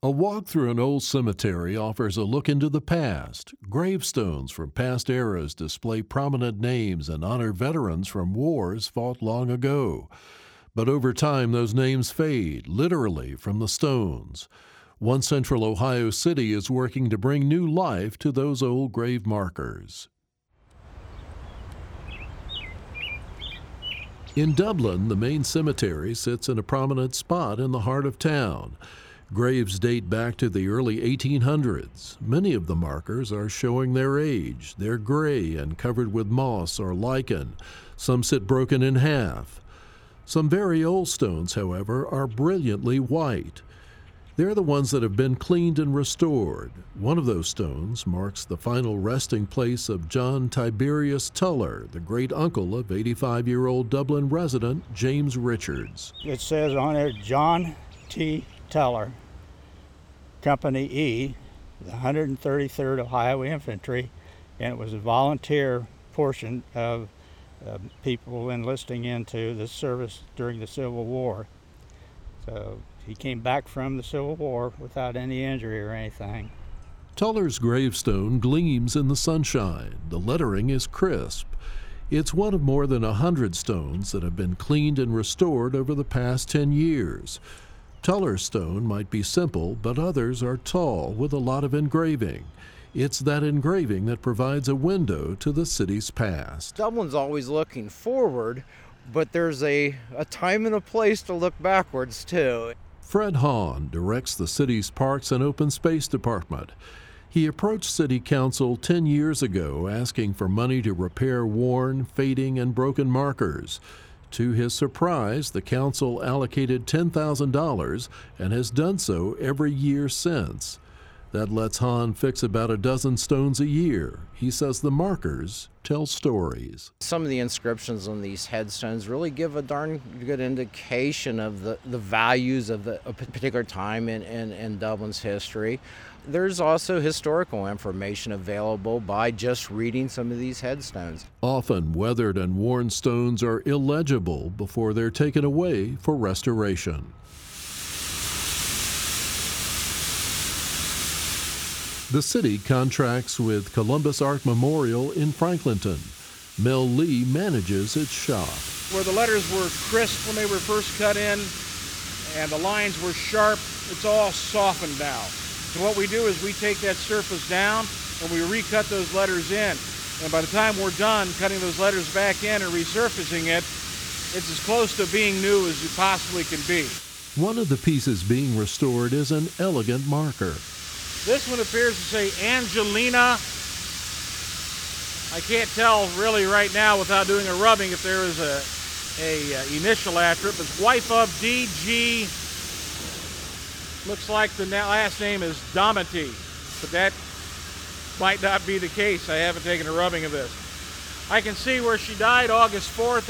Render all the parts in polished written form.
A walk through an old cemetery offers a look into the past. Gravestones from past eras display prominent names and honor veterans from wars fought long ago. But over time, those names fade, literally, from the stones. One Central Ohio city is working to bring new life to those old grave markers. In Dublin, the main cemetery sits in a prominent spot in the heart of town. Graves date back to the early 1800s. Many of the markers are showing their age. They're gray and covered with moss or lichen. Some sit broken in half. Some very old stones, however, are brilliantly white. They're the ones that have been cleaned and restored. One of those stones marks the final resting place of John Tiberius Tuller, the great-uncle of 85-year-old Dublin resident James Richards. It says on there, John T. Tuller, Company E, the 133rd Ohio Infantry, and it was a volunteer portion of people enlisting into the service during the Civil War. So he came back from the Civil War without any injury or anything. Tuller's gravestone gleams in the sunshine. The lettering is crisp. It's one of more than 100 stones that have been cleaned and restored over the past 10 years. Tuller's stone might be simple, but others are tall with a lot of engraving. It's that engraving that provides a window to the city's past. Dublin's always looking forward, but there's a time and a place to look backwards, too. Fred Hahn directs the city's Parks and Open Space Department. He approached City Council 10 years ago asking for money to repair worn, fading, and broken markers. To his surprise, the council allocated $10,000 and has done so every year since. That lets Hahn fix about a dozen stones a year. He says the markers tell stories. Some of the inscriptions on these headstones really give a darn good indication of the values of a particular time in Dublin's history. There's also historical information available by just reading some of these headstones. Often weathered and worn stones are illegible before they're taken away for restoration. The city contracts with Columbus Art Memorial in Franklinton. Mel Lee manages its shop. Where the letters were crisp when they were first cut in and the lines were sharp, it's all softened now. So what we do is we take that surface down and we recut those letters in. And by the time we're done cutting those letters back in and resurfacing it, it's as close to being new as it possibly can be. One of the pieces being restored is an elegant marker. This one appears to say Angelina. I can't tell really right now without doing a rubbing if there is a initial after it, but it's wife of D.G. Looks like the last name is Domity, but that might not be the case. I haven't taken a rubbing of this. I can see where she died August 4th,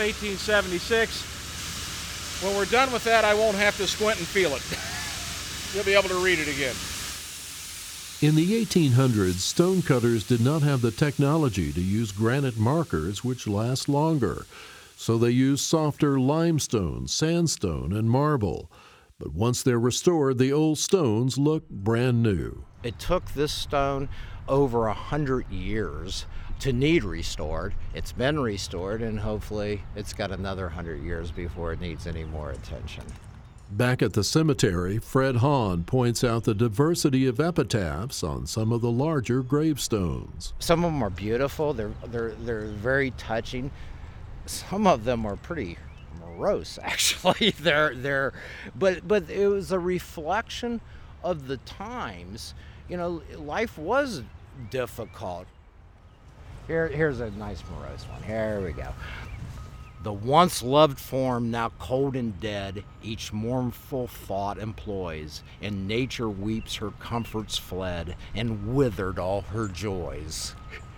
1876. When we're done with that, I won't have to squint and feel it. You'll be able to read it again. In the 1800s, stonecutters did not have the technology to use granite markers which last longer, so they used softer limestone, sandstone, and marble. But once they're restored, the old stones look brand new. It took this stone over 100 years to need restored. It's been restored, and hopefully it's got another 100 years before it needs any more attention. Back at the cemetery, Fred Hahn points out the diversity of epitaphs on some of the larger gravestones. Some of them are beautiful. They're very touching. Some of them are pretty morose, actually. But it was a reflection of the times. You know, life was difficult. Here's a nice morose one. Here we go. The once loved form, now cold and dead, each mournful thought employs, and nature weeps her comforts fled, and withered all her joys.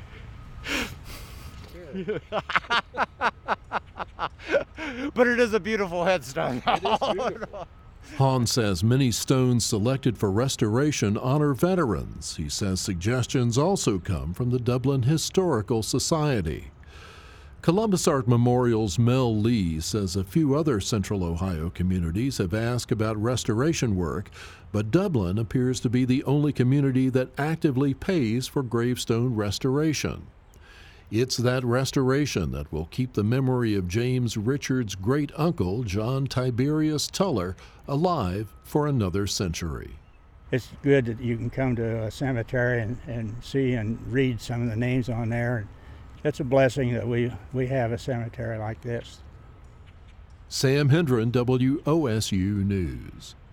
But it is a beautiful headstone. It is beautiful. Hahn says many stones selected for restoration honor veterans. He says suggestions also come from the Dublin Historical Society. Columbus Art Memorial's Mel Lee says a few other Central Ohio communities have asked about restoration work, but Dublin appears to be the only community that actively pays for gravestone restoration. It's that restoration that will keep the memory of James Richard's great-uncle, John Tiberius Tuller, alive for another century. It's good that you can come to a cemetery and see and read some of the names on there. It's a blessing that we have a cemetery like this. Sam Hendren, WOSU News.